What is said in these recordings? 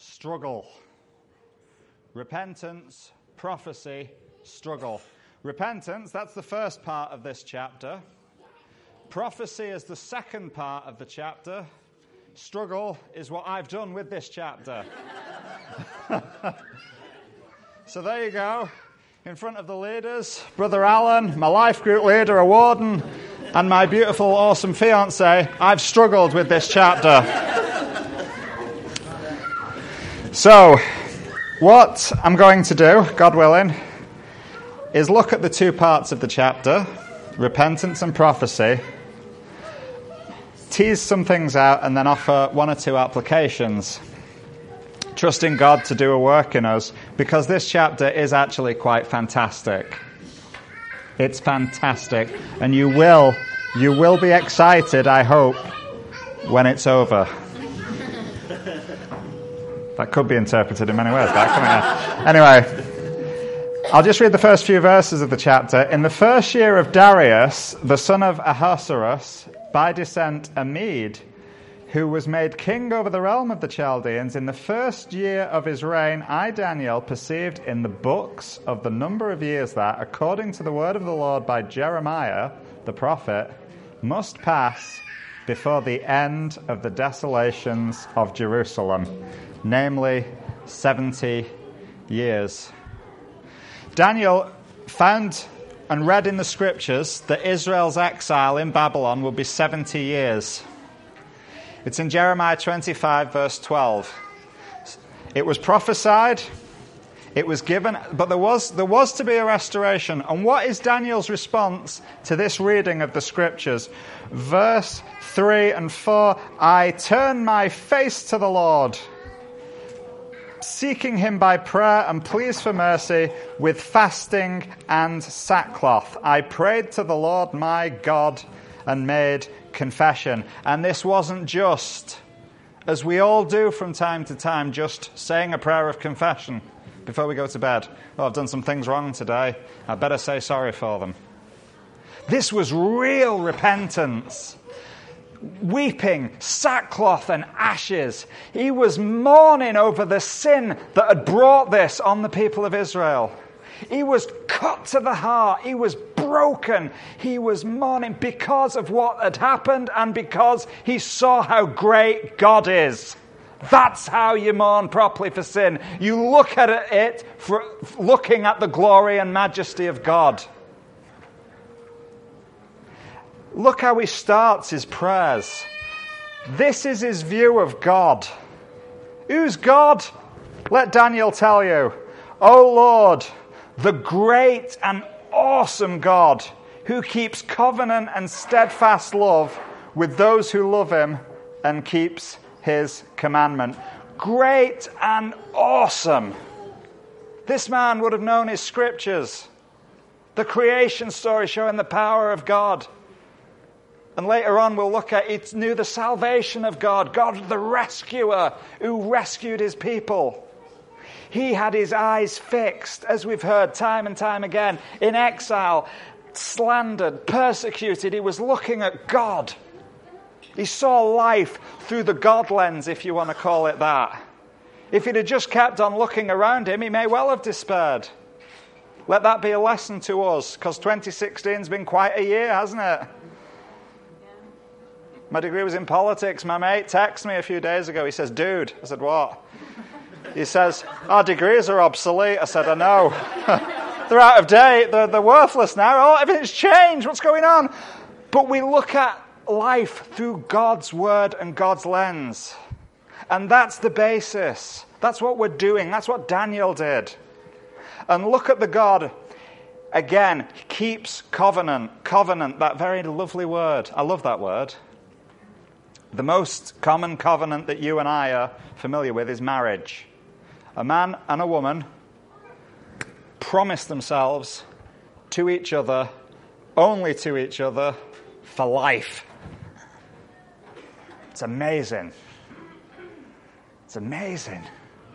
struggle. Repentance, prophecy, struggle. Repentance, that's the first part of this chapter. Prophecy is the second part of the chapter. Struggle is what I've done with this chapter. So there you go. In front of the leaders, Brother Alan, my life group leader, a warden, and my beautiful, awesome fiancée, I've struggled with this chapter. So, what I'm going to do, God willing, is look at the two parts of the chapter, repentance and prophecy, tease some things out, and then offer one or two applications, trusting God to do a work in us, because this chapter is actually quite fantastic. It's fantastic, and you will be excited, I hope, when it's over. That could be interpreted in many ways, Anyway, I'll just read the first few verses of the chapter. In the first year of Darius, the son of Ahasuerus, by descent a Mede, who was made king over the realm of the Chaldeans, in the first year of his reign, I, Daniel, perceived in the books of the number of years that, according to the word of the Lord by Jeremiah, the prophet, must pass before the end of the desolations of Jerusalem, namely 70 years. Daniel found and read in the scriptures that Israel's exile in Babylon would be 70 years. It's in Jeremiah 25, verse 12. It was prophesied, it was given, but there was to be a restoration. And what is Daniel's response to this reading of the scriptures? Verse 3 and 4, I turn my face to the Lord, seeking him by prayer and pleas for mercy with fasting and sackcloth. I prayed to the Lord my God and made confession. And this wasn't just, as we all do from time to time, just saying a prayer of confession before we go to bed. Oh, I've done some things wrong today. I better say sorry for them. This was real repentance. Weeping, sackcloth and ashes. He was mourning over the sin that had brought this on the people of Israel. He was cut to the heart. He was broken. He was mourning because of what had happened and because he saw how great God is. That's how you mourn properly for sin. You look at it for looking at the glory and majesty of God. Look how he starts his prayers. This is his view of God. Who's God? Let Daniel tell you. O Lord, the great and awesome God, who keeps covenant and steadfast love with those who love him and keeps his commandment. Great and awesome. This man would have known his scriptures. The creation story showing the power of God. And later on we'll look at, it knew the salvation of God. God the rescuer who rescued his people. He had his eyes fixed, as we've heard time and time again, in exile, slandered, persecuted. He was looking at God. He saw life through the God lens, if you want to call it that. If he'd have just kept on looking around him, he may well have despaired. Let that be a lesson to us, because 2016's been quite a year, hasn't it? My degree was in politics. My mate texted me a few days ago. He says, dude. I said, what? He says, our degrees are obsolete. I said, I know. They're out of date. They're worthless now. Oh, everything's changed. What's going on? But we look at life through God's word and God's lens. And that's the basis. That's what we're doing. That's what Daniel did. And look at the God. Again, keeps covenant. Covenant, that very lovely word. I love that word. The most common covenant that you and I are familiar with is marriage. A man and a woman promise themselves to each other, only to each other, for life. It's amazing. It's amazing.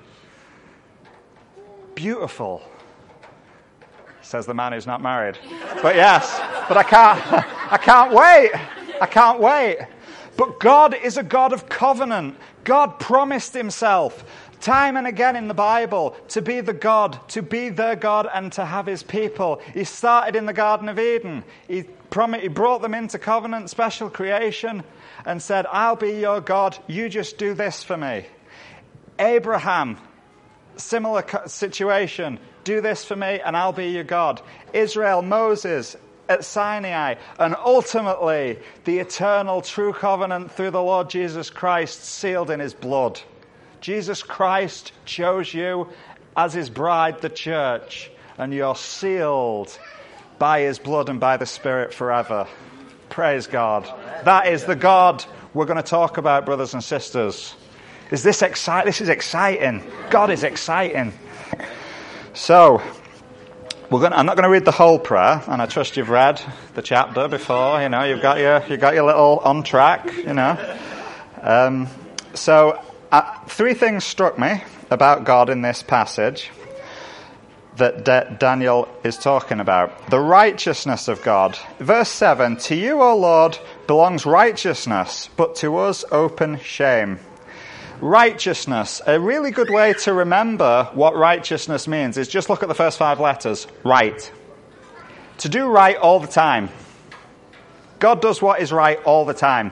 Beautiful, says the man who's not married. But yes, but I can't wait. I can't wait. But God is a God of covenant. God promised himself time and again in the Bible to be the God, to be their God and to have his people. He started in the Garden of Eden. He brought them into covenant, special creation, and said, I'll be your God, you just do this for me. Abraham, similar situation, do this for me and I'll be your God. Israel, Moses at Sinai, and ultimately the eternal true covenant through the Lord Jesus Christ sealed in his blood. Jesus Christ chose you as his bride, the church, and you're sealed by his blood and by the Spirit forever. Praise God. That is the God we're going to talk about, brothers and sisters. Is this exciting? This is exciting. God is exciting. So, I'm not going to read the whole prayer, and I trust you've read the chapter before. You know, you've got your little on track. You know, three things struck me about God in this passage that Daniel is talking about. The righteousness of God. Verse 7, to you, O Lord, belongs righteousness, but to us open shame. Righteousness. A really good way to remember what righteousness means is just look at the first 5 letters. Right. To do right all the time. God does what is right all the time.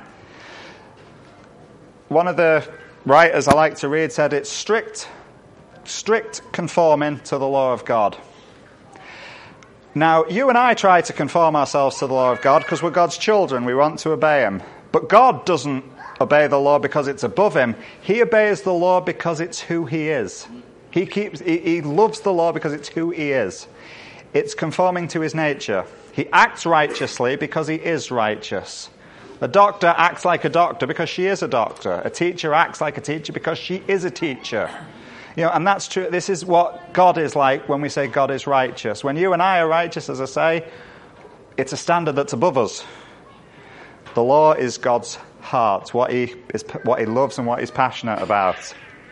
One of the writers I like to read said it's strict conforming to the law of God. Now, you and I try to conform ourselves to the law of God because we're God's children. We want to obey him. But God doesn't obey the law because it's above him. He obeys the law because it's who he is. He loves the law because it's who he is. It's conforming to his nature. He acts righteously because he is righteous. A doctor acts like a doctor because she is a doctor. A teacher acts like a teacher because she is a teacher. You know, and that's true. This is what God is like when we say God is righteous. When you and I are righteous, as I say, it's a standard that's above us. The law is God's heart, what he loves and what he's passionate about.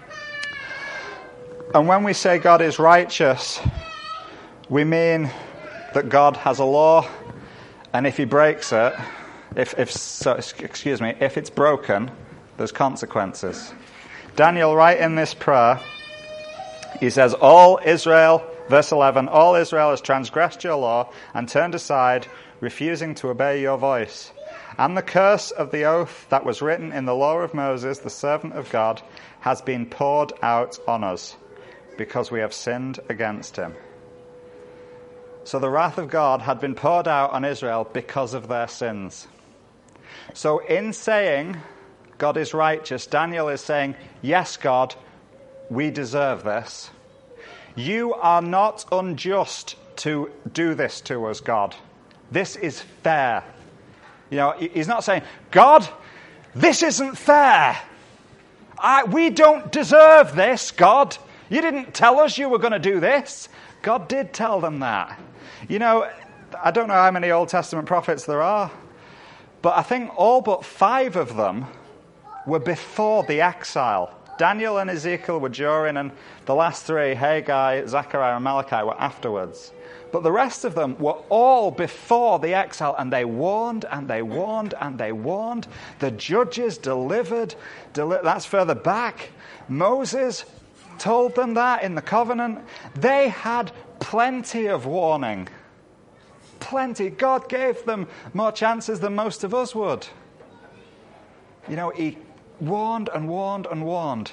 And when we say God is righteous, we mean that God has a law, and if he breaks it, if it's broken, there's consequences. Daniel, right in this prayer, he says, all Israel, verse 11, all Israel has transgressed your law and turned aside, refusing to obey your voice. And the curse of the oath that was written in the law of Moses, the servant of God, has been poured out on us, because we have sinned against him. So the wrath of God had been poured out on Israel because of their sins. So in saying God is righteous, Daniel is saying, yes, God, we deserve this. You are not unjust to do this to us, God. This is fair. You know, he's not saying, God, this isn't fair. We don't deserve this, God. You didn't tell us you were going to do this. God did tell them that. You know, I don't know how many Old Testament prophets there are, but I think all but 5 of them were before the exile. Daniel and Ezekiel were during, and the last 3, Haggai, Zechariah, and Malachi, were afterwards. But the rest of them were all before the exile, and they warned, and they warned, and they warned. The judges delivered. That's further back. Moses told them that in the covenant. They had plenty of warning. Plenty. God gave them more chances than most of us would. You know, he warned and warned and warned.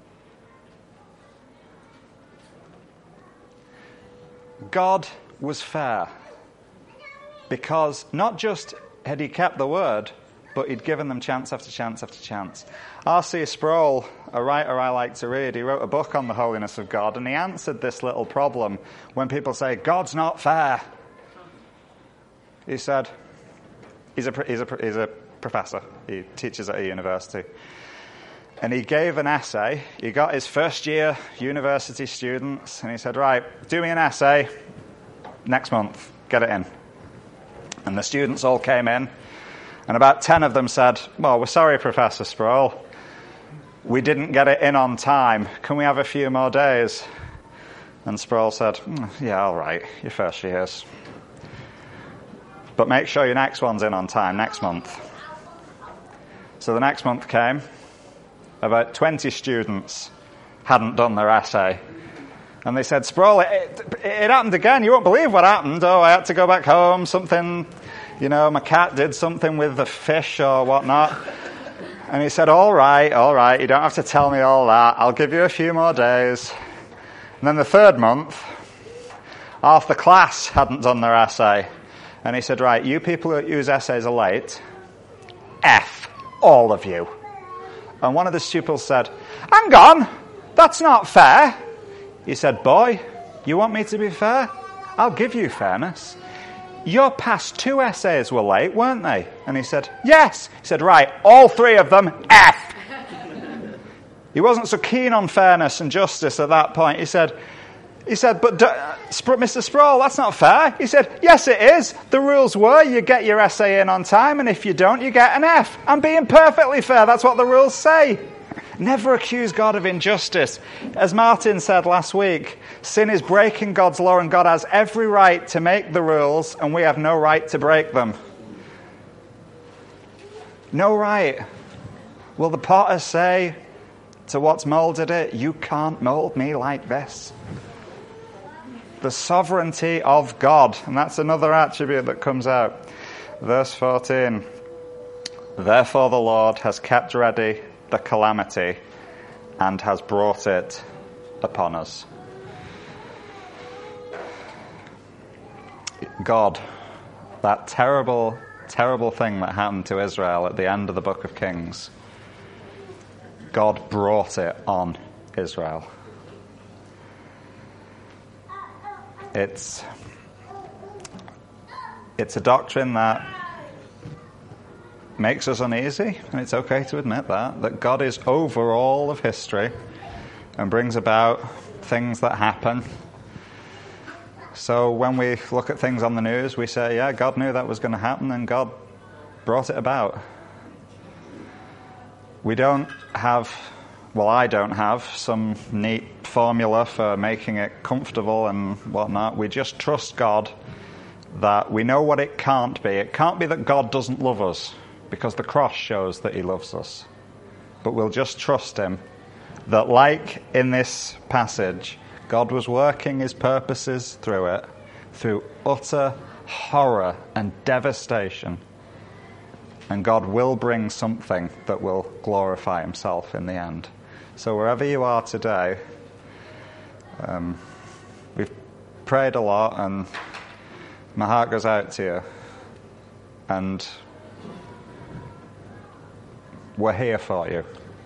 God was fair because not just had he kept the word, but he'd given them chance after chance after chance. R.C. Sproul, a writer I like to read, he wrote a book on the holiness of God, and he answered this little problem when people say, God's not fair. He said, he's a professor. He teaches at a university. And he gave an essay. He got his first year university students, and he said, right, do me an essay next month. Get it in. And the students all came in, and about 10 of them said, well, we're sorry, Professor Sproul. We didn't get it in on time. Can we have a few more days? And Sproul said, yeah, all right, your first year's. But make sure your next one's in on time, next month. So the next month came, about 20 students hadn't done their essay. And they said, Sproul, it happened again. You won't believe what happened. Oh, I had to go back home. Something, my cat did something with the fish or whatnot. And he said, all right. You don't have to tell me all that. I'll give you a few more days. And then the third month, half the class hadn't done their essay. And he said, right, you people whose essays are late, F, all of you. And one of the pupils said, hang on, that's not fair. He said, boy, you want me to be fair? I'll give you fairness. Your past 2 essays were late, weren't they? And he said, yes. He said, right, all 3 of them, F. He wasn't so keen on fairness and justice at that point. He said, but Mr. Sproul, that's not fair. He said, yes, it is. The rules were you get your essay in on time, and if you don't, you get an F. I'm being perfectly fair. That's what the rules say. Never accuse God of injustice. As Martin said last week, sin is breaking God's law, and God has every right to make the rules, and we have no right to break them. No right. Will the potter say to what's moulded it, you can't mould me like this? The sovereignty of God. And that's another attribute that comes out. Verse 14. Therefore the Lord has kept ready the calamity and has brought it upon us. God, that terrible, terrible thing that happened to Israel at the end of the book of Kings, God brought it on Israel. It's a doctrine that makes us uneasy, and it's okay to admit that God is over all of history and brings about things that happen. So when we look at things on the news, we say, yeah, God knew that was going to happen, and God brought it about. I don't have some neat formula for making it comfortable and whatnot. We just trust God that we know what it can't be. It can't be that God doesn't love us, because the cross shows that he loves us. But we'll just trust him that, like in this passage, God was working his purposes through it, through utter horror and devastation. And God will bring something that will glorify himself in the end. So wherever you are today, we've prayed a lot, and my heart goes out to you. And we're here for you.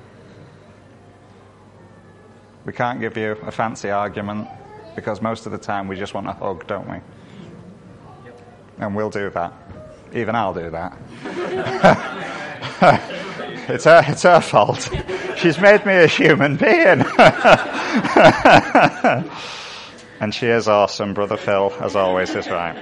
We can't give you a fancy argument, because most of the time we just want a hug, don't we? Yep. And we'll do that. Even I'll do that. It's her fault. She's made me a human being. And she is awesome. Brother Phil, as always, is right.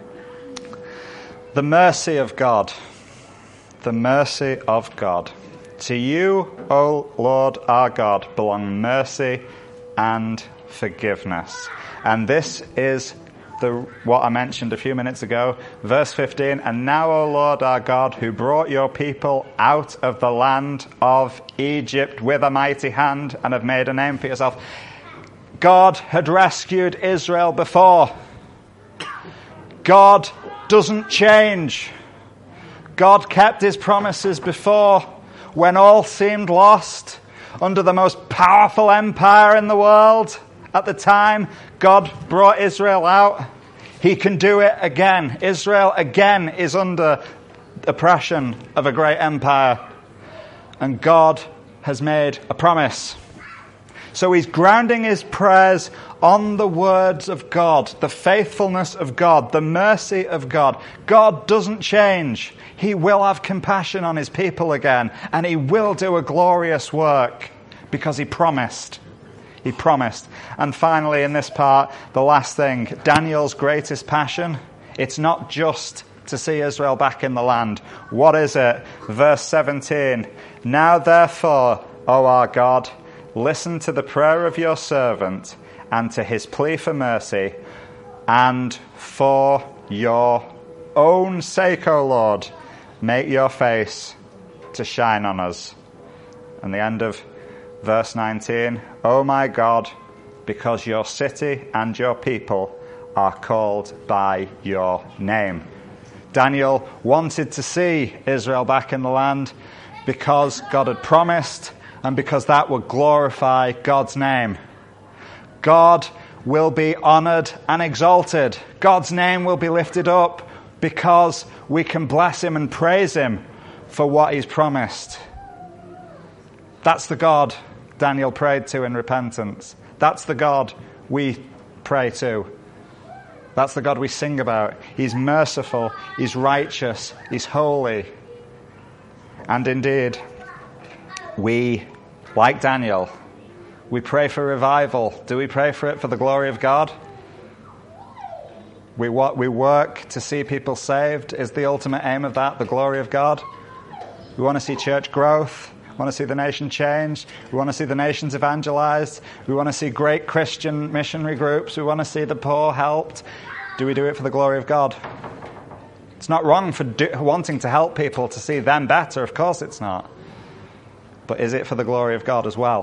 The mercy of God. The mercy of God. To you, O Lord our God, belong mercy and forgiveness. And this is what I mentioned a few minutes ago, verse 15. And now, O Lord our God, who brought your people out of the land of Egypt with a mighty hand and have made a name for yourself. God had rescued Israel before. God doesn't change. God kept his promises before, when all seemed lost. Under the most powerful empire in the world at the time, God brought Israel out. He can do it again. Israel again is under oppression of a great empire. And God has made a promise. So he's grounding his prayers on the words of God, the faithfulness of God, the mercy of God. God doesn't change. He will have compassion on his people again, and he will do a glorious work because he promised. He promised. And finally, in this part, the last thing, Daniel's greatest passion, it's not just to see Israel back in the land. What is it? Verse 17. Now therefore, O our God, listen to the prayer of your servant and to his plea for mercy, and for your own sake, O Lord, make your face to shine on us And the end of verse 19, O my God, because your city and your people are called by your name. Daniel wanted to see Israel back in the land because God had promised and because that would glorify God's name. God will be honoured and exalted. God's name will be lifted up because we can bless him and praise him for what he's promised. That's the God Daniel prayed to in repentance. That's the God we pray to. That's the God we sing about. He's merciful, he's righteous, he's holy. And indeed, we, like Daniel, we pray for revival. Do we pray for it for the glory of God? We work to see people saved. Is the ultimate aim of that the glory of God? We want to see church growth. We want to see the nation changed. We want to see the nations evangelized. We want to see great Christian missionary groups. We want to see the poor helped. Do we do it for the glory of God? It's not wrong for wanting to help people to see them better. Of course it's not. But is it for the glory of God as well?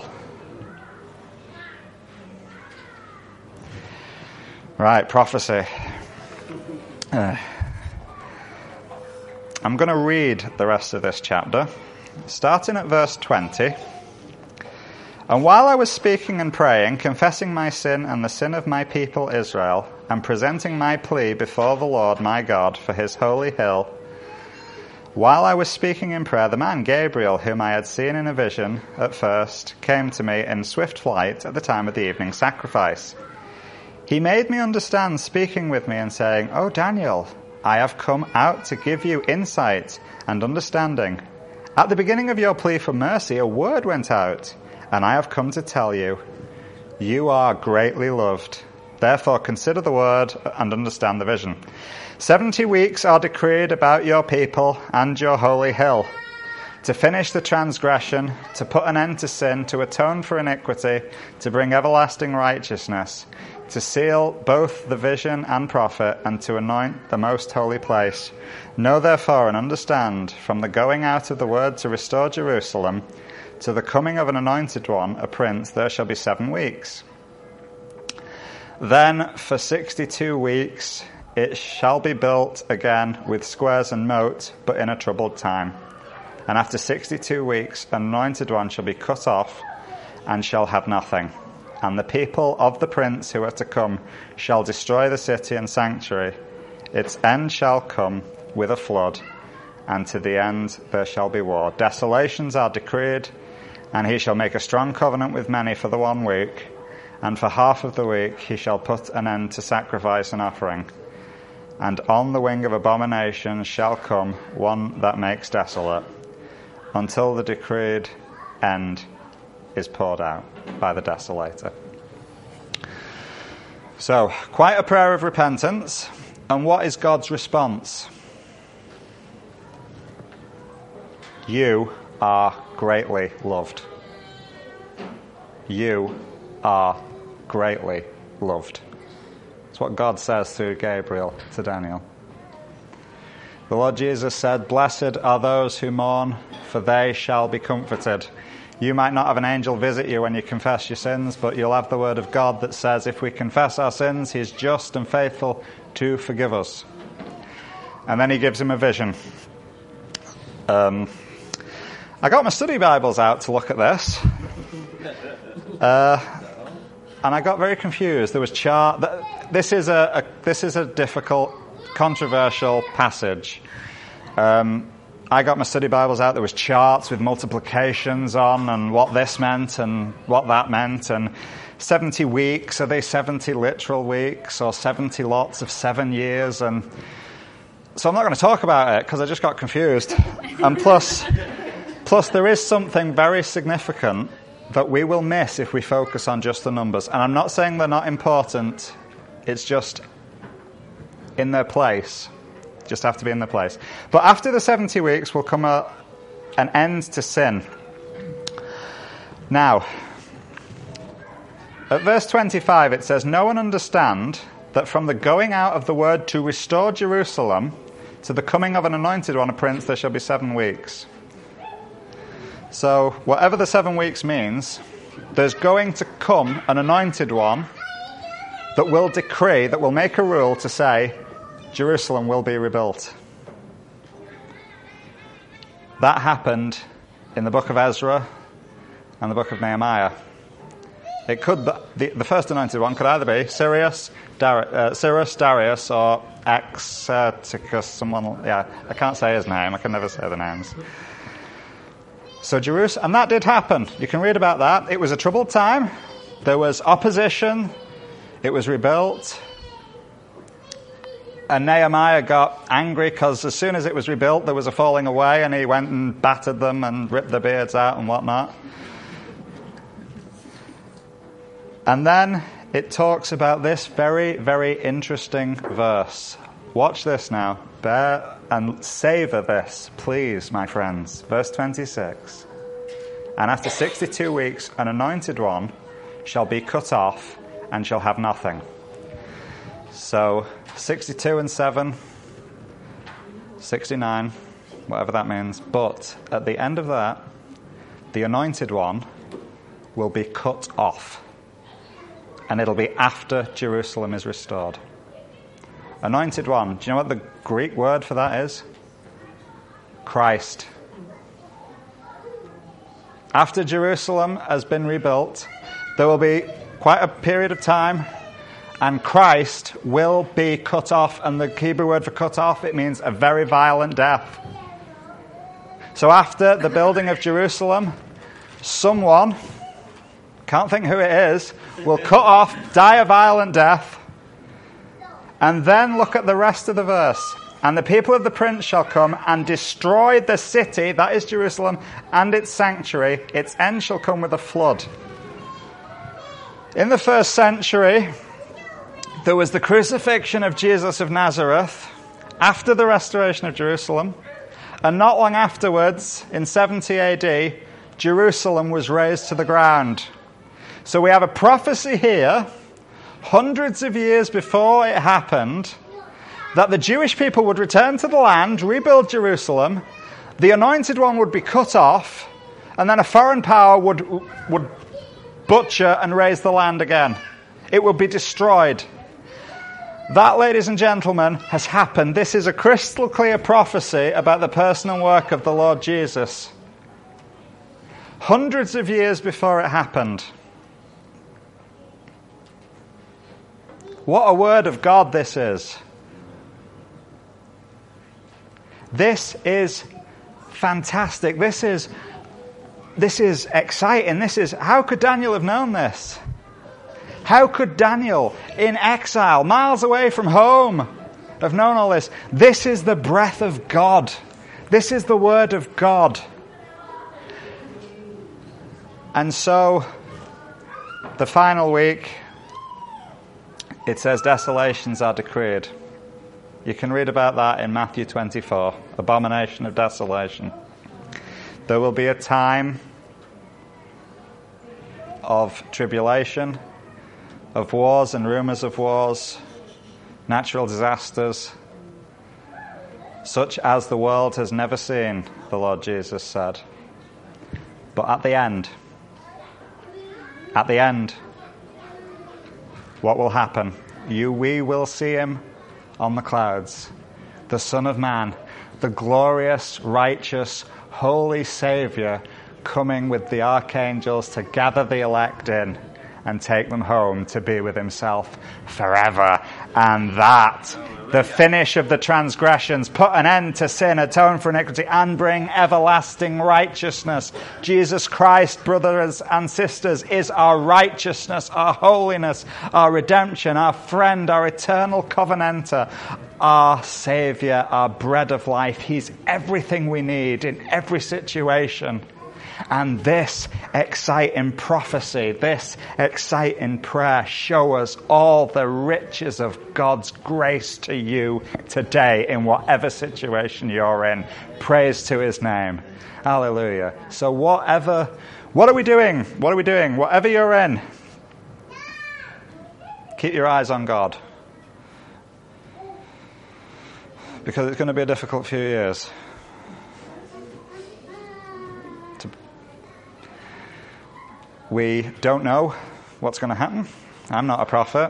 Right, prophecy. I'm going to read the rest of this chapter, starting at verse 20. And while I was speaking and praying, confessing my sin and the sin of my people Israel, and presenting my plea before the Lord my God for his holy hill, while I was speaking in prayer, the man Gabriel, whom I had seen in a vision at first, came to me in swift flight at the time of the evening sacrifice. He made me understand, speaking with me and saying, O Daniel, I have come out to give you insight and understanding. At the beginning of your plea for mercy, a word went out, and I have come to tell you, you are greatly loved. Therefore consider the word and understand the vision. 70 weeks are decreed about your people and your holy hill, to finish the transgression, to put an end to sin, to atone for iniquity, to bring everlasting righteousness, to seal both the vision and prophet, and to anoint the most holy place. Know therefore and understand, from the going out of the word to restore Jerusalem, to the coming of an anointed one, a prince, there shall be 7 weeks. Then for 62 weeks it shall be built again with squares and moat, but in a troubled time. And after 62 weeks an anointed one shall be cut off, and shall have nothing. And the people of the prince who are to come shall destroy the city and sanctuary. Its end shall come with a flood, and to the end there shall be war. Desolations are decreed, and he shall make a strong covenant with many for the 1 week, and for half of the week he shall put an end to sacrifice and offering. And on the wing of abomination shall come one that makes desolate, until the decreed end is poured out by the desolator. So, quite a prayer of repentance. And what is God's response? You are greatly loved. You are greatly loved. It's what God says through Gabriel to Daniel. The Lord Jesus said, Blessed are those who mourn, for they shall be comforted. You might not have an angel visit you when you confess your sins, but you'll have the word of God that says if we confess our sins, he is just and faithful to forgive us. And then he gives him a vision. I got my study Bibles out to look at this. And I got very confused. There was This is a difficult, controversial passage. I got my study Bibles out. There was charts with multiplications on and what this meant and what that meant. And 70 weeks, are they 70 literal weeks or 70 lots of 7 years? And so I'm not going to talk about it because I just got confused. And plus there is something very significant that we will miss if we focus on just the numbers. And I'm not saying they're not important. It's just in their place. Just have to be in their place. But after the 70 weeks will come an end to sin. Now, at verse 25 it says, Know and understand that from the going out of the word to restore Jerusalem to the coming of an anointed one, a prince, there shall be 7 weeks. So whatever the 7 weeks means, there's going to come an anointed one that will decree, that will make a rule to say, Jerusalem will be rebuilt. That happened in the book of Ezra and the book of Nehemiah. It could, the first anointed one could either be Cyrus, Darius, or Exarchus, someone, I can't say his name, I can never say the names. So Jerusalem, and that did happen. You can read about that. It was a troubled time. There was opposition. It was rebuilt. And Nehemiah got angry because as soon as it was rebuilt, there was a falling away, and he went and battered them and ripped their beards out and whatnot. And then it talks about this very, very interesting verse. Watch this now. Bear and savour this, please, my friends. Verse 26. And after 62 weeks, an anointed one shall be cut off and shall have nothing. So 62 and 7, 69, whatever that means. But at the end of that, the anointed one will be cut off. And it'll be after Jerusalem is restored. Anointed one. Do you know what the Greek word for that is? Christ. After Jerusalem has been rebuilt, there will be quite a period of time, and Christ will be cut off. And the Hebrew word for cut off, it means a very violent death. So after the building of Jerusalem, someone, can't think who it is, will cut off, die a violent death. And then look at the rest of the verse. And the people of the prince shall come and destroy the city, that is Jerusalem, and its sanctuary. Its end shall come with a flood. In the first century, there was the crucifixion of Jesus of Nazareth after the restoration of Jerusalem. And not long afterwards, in 70 AD, Jerusalem was razed to the ground. So we have a prophecy here, hundreds of years before it happened, that the Jewish people would return to the land, rebuild Jerusalem, the anointed one would be cut off, and then a foreign power would butcher and raze the land again. It would be destroyed. That, ladies and gentlemen, has happened. This is a crystal clear prophecy about the person and work of the Lord Jesus. Hundreds of years before it happened. What a word of God this is. This is fantastic. This is exciting. How could Daniel have known this? How could Daniel, in exile, miles away from home, have known all this? This is the breath of God. This is the word of God. And so, the final week, it says desolations are decreed. You can read about that in Matthew 24, abomination of desolation. There will be a time of tribulation, of wars and rumours of wars, natural disasters, such as the world has never seen, the Lord Jesus said. But at the end, what will happen? We will see him on the clouds, the Son of Man, the glorious, righteous, holy Saviour, coming with the archangels to gather the elect in and take them home to be with himself forever. And that, the finish of the transgressions, put an end to sin, atone for iniquity, and bring everlasting righteousness. Jesus Christ, brothers and sisters, is our righteousness, our holiness, our redemption, our friend, our eternal covenanter, our Saviour, our bread of life. He's everything we need in every situation. And this exciting prophecy, this exciting prayer show us all the riches of God's grace to you today in whatever situation you're in. Praise to his name. Hallelujah. So what are we doing? What are we doing? Whatever you're in, keep your eyes on God. Because it's going to be a difficult few years. We don't know what's going to happen. I'm not a prophet.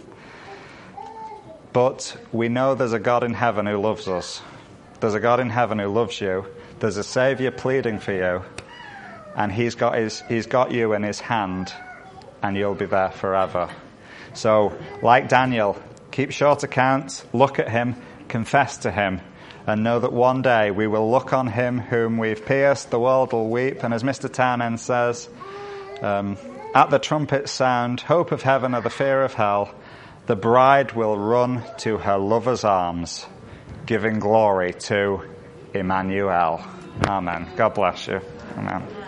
But we know there's a God in heaven who loves us. There's a God in heaven who loves you. There's a Saviour pleading for you. And he's got you in his hand, and you'll be there forever. So, like Daniel, keep short accounts, look at him, confess to him, and know that one day we will look on him whom we've pierced, the world will weep, and as Mr. Townend says, at the trumpet's sound, hope of heaven or the fear of hell, the bride will run to her lover's arms, giving glory to Emmanuel. Amen. God bless you. Amen.